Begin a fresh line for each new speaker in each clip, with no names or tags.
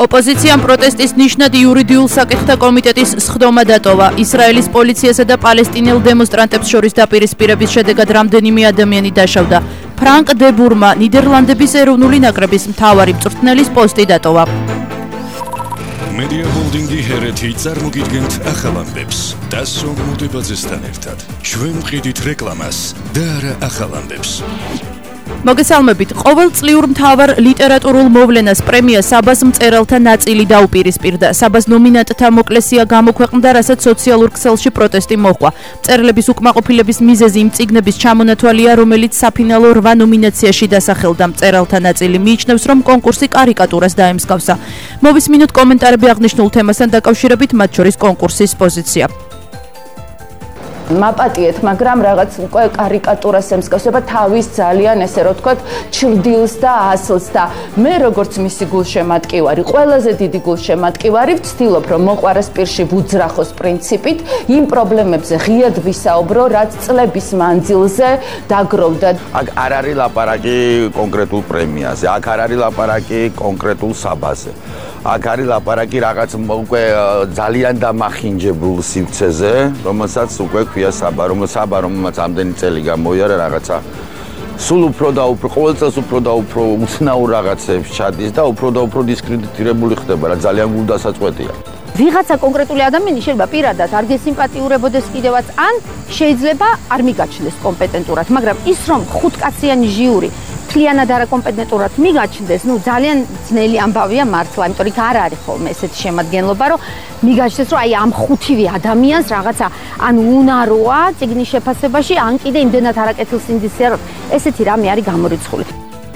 ოპოზიციამ პროტესტის ნიშნად იურიდიულ საკითხთა კომიტეტის სხდომა დატოვა. ისრაელის პოლიციასა და პალესტინელ დემონსტრანტებს შორის დაპირისპირების შედეგად რამდენიმე ადამიანი დაშავდა. ფრანკ დე ბურმა ნიდერლანდების ეროვნული ნაკრების მთავარი მწვრთნელის პოსტი დატოვა.
Media Holding-ი ჰერეთი წარმოგიდგენთ ახალ ამბებს და სომოდებაძესთან ერთად. ჩვენ ვყიდით რეკლამას და არა ახალ ამბებს.
მოგესალმებით. ყოველწლიურ მთავარ ლიტერატურულ მოვლენას პრემია საბას მწერალთა ნაწილი დაუპირისპირდა. საბას ნომინანტთა მოკლესია გამოქვეყნდა, რასაც სოციალურ ქსელში პროტესტი მოჰყვა. მწერლების უკმაყოფილების მიზეზი იმ წიგნების ჩამონათვალია, რომელიც საფინალო 8 ნომინაციაში დასახელდა. მწერალთა ნაწილი მიიჩნევს, რომ კონკურსი კარიკატურას დაემსგავსა. მოვისმინოთ კომენტარები აღნიშნულ თემასთან დაკავშირებით, მათ შორის კონკურსის პოზიცია.
მაპატიეთ, მაგრამ რაღაც უკვე კარიკატურას ემსგავსება თავის ძალიან ესე რომ ვთქვათ, ჩრდილს და ასლს და მე როგორც მისი გულშემატკივარი, ყველაზე დიდი გულშემატკივარი ვცდილობ, რომ მოყვარეს პირში ვუძრახოს პრინციპით, იმ პრობლემებზე ღიად ვისაუბრო, რაც წლების მანძილზე დაგროვდა.
აქ არ არის ლაპარაკი კონკრეტულ პრემიაზე, აქ არ არის ლაპარაკი კონკრეტულ საბაზე. აქ არის ლაპარაკი რაღაც უკვე ძალიან დამახინჯებულ სივრცეზე, რომელსაც უკვე ქვია საბა, რომელსაც ამდენი წელი გამოიარა რაღაცა. სულ უფრო და უფრო, ყოველ წელს უფრო და უფრო უცნაურ რაღაცებს ჩადის და უფრო და უფრო დისკრედიტირებული ხდება, რა ძალიან გულდასაწყვეტია.
ვიღაცა კონკრეტული ადამიანი შეიძლება პირადად არ გესიმპათიურებოდეს კიდევაც, ან შეიძლება არ მიგაჩნდეს კომპეტენტურად, მაგრამ ის რომ ხუთკაციანი ჟიური მთლიანად არაკომპეტენტურად მიგაჩნდეს, ძალიან ძნელი ამბავია მართლა, იმიტომ რომ არ არის ხოლმე ესეთი შემადგენლობა, რომ მიგაჩნდეს, რომ აი ამ ხუთივე ადამიანს რაღაცა ან უნაროა წიგნის შეფასებაში, ან კიდე იმდენად არაკეთილ სინდისია, რომ ესეთი რამე არის გამორიცხული.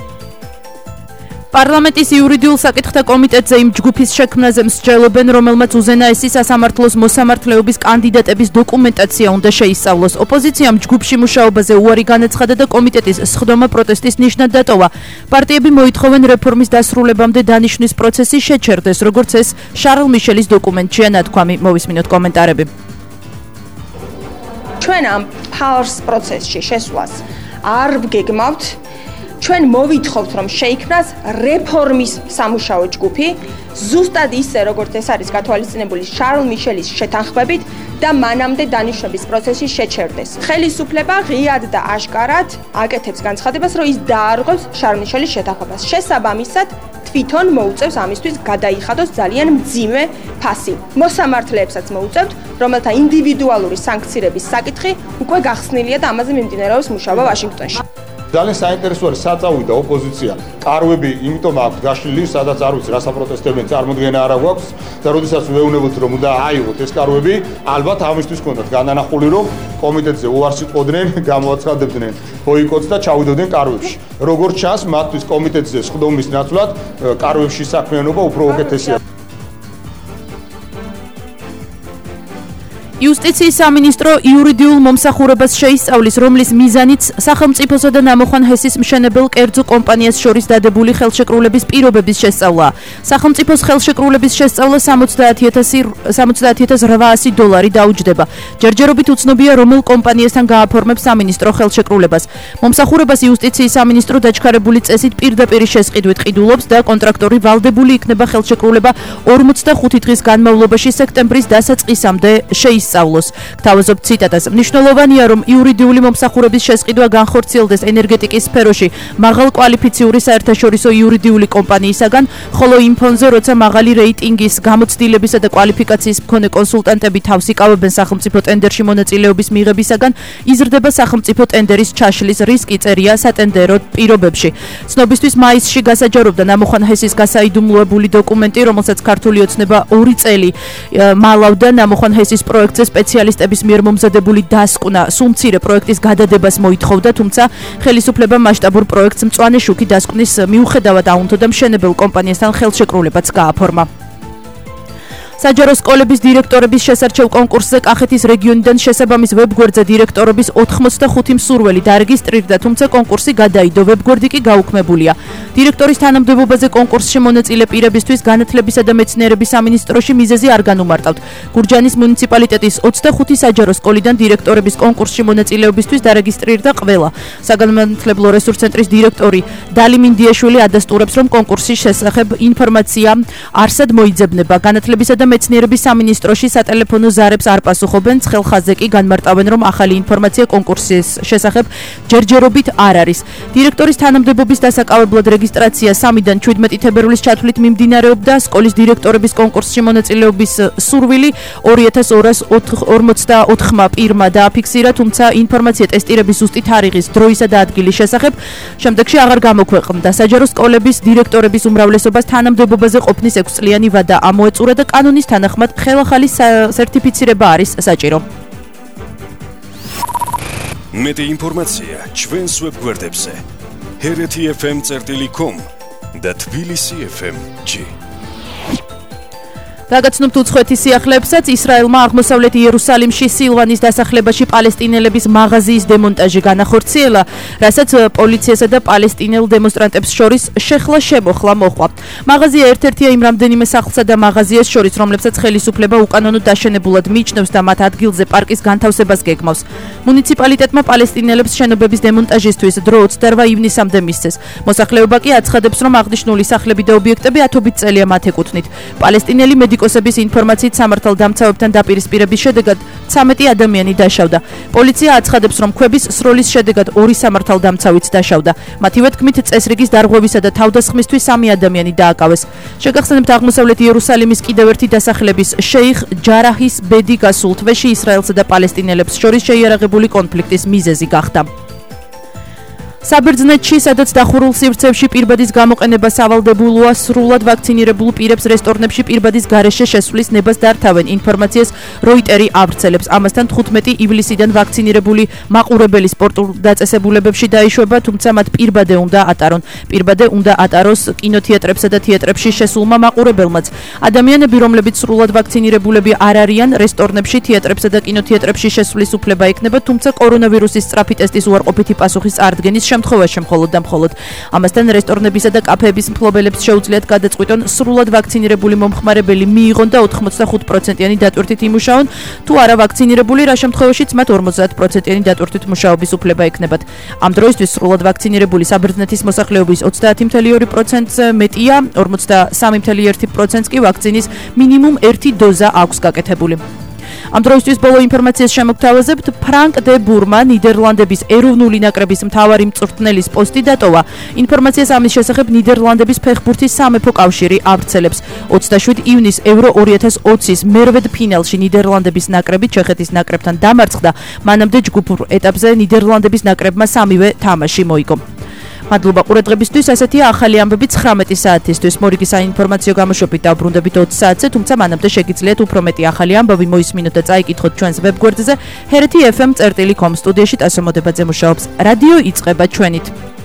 პარლამენტის იურიდიულ საკითხთა კომიტეტზე იმ ჯგუფის შექმნაზე მსჯელობენ, რომელმაც უზენაესი სასამართლოს მოსამართლეობის კანდიდატების დოკუმენტაცია უნდა შეისწავლოს. ოპოზიციამ ჯგუფში მუშაობაზე უარი განაცხადა და კომიტეტის სხდომა პროტესტის ნიშნად დატოვა. პარტიები მოითხოვენ რეფორმის დასრულებამდე დანიშვნის პროცესი შეჩერდეს, როგორც ეს შარლ მიშელის დოკუმენტშია ნათქვამი. მოვისმინოთ კომენტარები.
ჩვენ ამ ფარს პროცესში შესვლას არ ვგეგმავთ. ჩვენ მოვითხოვთ, რომ შეიქმნას რეფორმის სამუშაო ჯგუფი, ზუსტად ისე, როგორც ეს არის გათვალისწინებული შარლ მიშელის შეთანხმებით და მანამდე დანიშვნების პროცესი შეჩერდეს. ხელისუფლება ღიად და აშკარად აკეთებს განცხადებას, რომ ის დაარღვევს შარლ მიშელის შეთანხმებას. შესაბამისად, თვითონ მოუწევს ამისთვის გადაიხადოს ძალიან მძიმე ფასი. მოსამართლეებსაც მოუწევთ, რომელთა ინდივიდუალური სანქცირების საკითხი უკვე გახსნილია და ამაზე მიმდინარეობს მუშაობა ვაშინგტონში.
ძალიან საინტერესო არის საწავიდა ოპოზიცია. კარვები იმიტომ აქვს გაშლილი, სადაც არ ვიცი რა საპროტესტებენ წარმოდგენა არა გვაქვს და როდესაც ვეუბნებოთ რომ უნდა აიღოთ ეს კარვები, ალბათ ამისთვის კონდათ განანახული რომ კომიტეტზე უარს იყოდნენ, გამოაცხადებდნენ ბოიკოტს და ჩავიდოდნენ კარვებში. როგორც ჩანს, მათთვის კომიტეტზე სხდომის ნაცვლად კარვებში საქმიანობა უფრო უკეთესია.
იუსტიციის სამინისტრო იურიდიულ მომსახურებას შეისწავლის, რომლის მიზანიც სახელმწიფოსა და ნამოხვან ჰესის მშენებელ კერძო კომპანიას შორის დადებული ხელშეკრულების პირობების შესწავლაა. სახელმწიფოს ხელშეკრულების შესწავლა $70,800 დაუჯდება. ჯერჯერობით უცნობია, რომელ კომპანიასთან გააფორმებს სამინისტრო ხელშეკრულებას. მომსახურებას იუსტიციის სამინისტრო დაჩქარებული წესით პირდაპირ შესყიდვით ყიდულობს და კონტრაქტორი ვალდებული იქნება ხელშეკრულება 45 დღის განმავლობაში სექტემბრის დასაწყისამდე შეისწავლოს. გთავაზობ ციტატას. მნიშვნელოვანია, რომ იურიდიული მომსახურების შესყიდვა განხორციელდეს ენერგეტიკის სფეროში მაღალკვალიფიციური საერთაშორისო იურიდიული კომპანიისაგან, ხოლო იმ ფონზე, როცა მაღალი რეიტინგის, გამოცდილებისა და კვალიფიკაციის მქონე კონსულტანტები თავს იკავებენ სახელმწიფო ტენდერში მონაწილეობის მიღებისაგან, იზრდება სახელმწიფო ტენდერის ჩაშლის რისკი, წერია სატენდერო პირობებში. ცნობისთვის მაისში გასაჯაროვდა ნამოხვან ჰესის გასაიდუმლოებული დოკუმენტი, რომელსაც ქართული ოცნება 2 წელი მალავდა. ნამოხვან ჰესის პროექტზე სპეციალისტების მიერ მომზადებული დასკვნა სულ მცირე პროექტის გადადებას მოითხოვდა, თუმცა ხელისუფლება მასშტაბურ პროექტს მწვანე შუქი დასკვნის მიუხედავად აუნთო და მშენებელ კომპანიასთან ხელშეკრულებაც გააფორმა. საჯარო სკოლების დირექტორების შესარჩევ კონკურსზე კახეთის რეგიონიდან შესაბამის ვებგვერდზე დირექტორობის 85 მსურველი დარეგისტრირდა, თუმცა კონკურსი გადაიდო, ვებგვერდი კი გაუქმებულია. დირექტორის თანამდებობაზე კონკურსში მონაწილე პირებისთვის განათლებისა და მეცნიერების სამინისტროში მიზეზი არ განუმარტავთ. გურჯაანის მუნიციპალიტეტის 25 საჯარო სკოლიდან დირექტორების კონკურსში მონაწილეობისთვის დარეგისტრირდა ყველა. საგანმანათლებლო რესურს ცენტრის დირექტორი დალი მინდიაშვილი ადასტურებს, რომ კონკურსის შესახებ ინფორმაცია არსად მოიძებნება. განათლებისა და მეცნიერების სამინისტროში სატელეფონო ზარებს არ პასუხობენ, ცხელხაზზე კი განმარტავენ, რომ ახალი ინფორმაცია კონკურსის შესახებ ჯერჯერობით არ არის. დირექტორის თანამდებობის დასაკავებლად რეგისტრაცია 3-დან 17 თებერვლის ჩათვლით მიმდინარეობდა. სკოლის დირექტორების კონკურსში მონაწილეობის სურვილი 2244 პირმა დააფიქსირა, თუმცა ინფორმაცია ტესტირების ზუსტი თარიღის, დროისა და ადგილის შესახებ შემდეგში აღარ გამოქვეყნდა. საჯარო სკოლების დირექტორების უმრავლესობას თანამდებობაზე ყოფნის 6 წლიანი ვადა ამოეწურა და კანონის თანახმად ხელახალი სერტიფიცირება არის საჭირო.
მეტი ინფორმაცია ჩვენს ვებგვერდებზე hereti.fm.com და tbilisi.fm.g.
გაგაცნობთ უცხოეთის სიახლეებსაც. ისრაელმა აღმოსავლეთ იერუსალიმში სილვანის დასახლებაში პალესტინელების მაღაზიის დემონტაჟი განახორციელა, რასაც პოლიციასა და პალესტინელ დემონსტრანტებს შორის შეხლა-შემოხლა მოჰყვა. მაღაზია ერთ-ერთია იმ რამდენიმე სახლსა და მაღაზიას შორის, რომლებსაც ხელისუფლება უკანონოდ დაშენებულად მიიჩნევს და მათ ადგილზე პარკის განთავსებას გეგმავს. მუნიციპალიტეტმა პალესტინელებს შენობების დემონტაჟისთვის დრო 28 ივნისამდე მისცეს. მოსახლეობა კი აცხადებს, რომ აღნიშნული სახლები და ობიექტები ათობით წელია მათ ეკუთვნით. პალესტინელი მედიკოსების ინფორმაციით სამართალდამცავებთან დაპირისპირების შედეგად 13 ადამიანი დაშავდა. პოლიცია აცხადებს, რომ ქვების სროლის შედეგად 2 სამართალდამცავიც დაშავდა. მათივე თქმით, წესრიგის დარღვევისა და თავდასხმისთვის 3 ადამიანი დააკავეს. შეგახსენებთ, აღმოსავლეთ იერუსალიმის კიდევ ერთი დასახლების შეიხ ჯარაჰის ბედი გასულ თვეში ისრაელსა და პალესტინელებს შორის შეიარაღებული კონფლიქტის მიზეზი გახდა. საბერძნეთში, სადაც დახურულ სივრცეებში პირბადის გამოყენება სავალდებულოა, სრულად ვაქცინირებულ პირებს რესტორნებში პირბადის გარეშე შესვლის ნებას დართავენ. ინფორმაციას როიტერი ავრცელებს. ამასთან 15 ივლისიდან ვაქცინირებული მაყურებელი სპორტულ დაწესებულებებში დაიშვება, თუმცა მათ პირბადე უნდა ატარონ. პირბადე უნდა ატაროს კინოთეატრებსა და თეატრებში შესულმა მაყურებელმაც. ადამიანები, რომლებიც სრულად ვაქცინირებულები არ არიან, რესტორნებში, თეატრებსა და კინოთეატრებში შესვლის უფლება ექნება, თუმცა კორონავირუსის სწრაფი ტესტის უარყოფითი პასუხის წარდგენის შემთხვევაში მხოლოდ და მხოლოდ. ამასთან რესტორნებისა და კაფეების მფლობელებს შეუძლიათ გადაწყვიტონ სრულად ვაქცინირებული მომხმარებელი მიიღონ და 85%-იანი დატვირთით იმუშაონ, თუ არა ვაქცინირებული, რა შემთხვევაშიც მათ 50%-იანი დატვირთით მუშაობის უფლება ექნებათ. ამ დროისთვის სრულად ვაქცინირებული საბერძნეთის მოსახლეობის 30.2%-ზე მეტია, 43.1%-ს კი ვაქცინის მინიმუმ 1 დოზა აქვს გაკეთებული. ამ დროისთვის ბოლო ინფორმაციას შემოგთავაზებთ. ფრანკ დე ბურმა ნიდერლანდების ეროვნული ნაკრების მთავარი მწვრთნელის პოსტი დატოვა. ინფორმაციას ამის შესახებ ნიდერლანდების ფეხბურთის სამეფო კავშირი ავრცელებს. 27 ივნისს ევრო 2020-ის მერვედ ფინალში ნიდერლანდების ნაკრები ჩეხეთის ნაკრებთან დამარცხდა. მანამდე ჯგუფურ ეტაპზე ნიდერლანდების ნაკრებმა 3-ვე თამაში მოიგო. მადლობა ყურადღებისთვის. ასეთია ახალი ამბები 19 საათისთვის. მორიგი საინფორმაციო გამოშვებით დავბრუნდებით 20 საათზე, თუმცა მანამდე შეგიძლიათ უფრო მეტი ახალი ამბები მოისმინოთ და წაიკითხოთ ჩვენს ვებგვერდზე hereti.fm.com. სტუდიაში ტასო მოდებაძე მუშაობს. რადიო იწყება ჩვენით.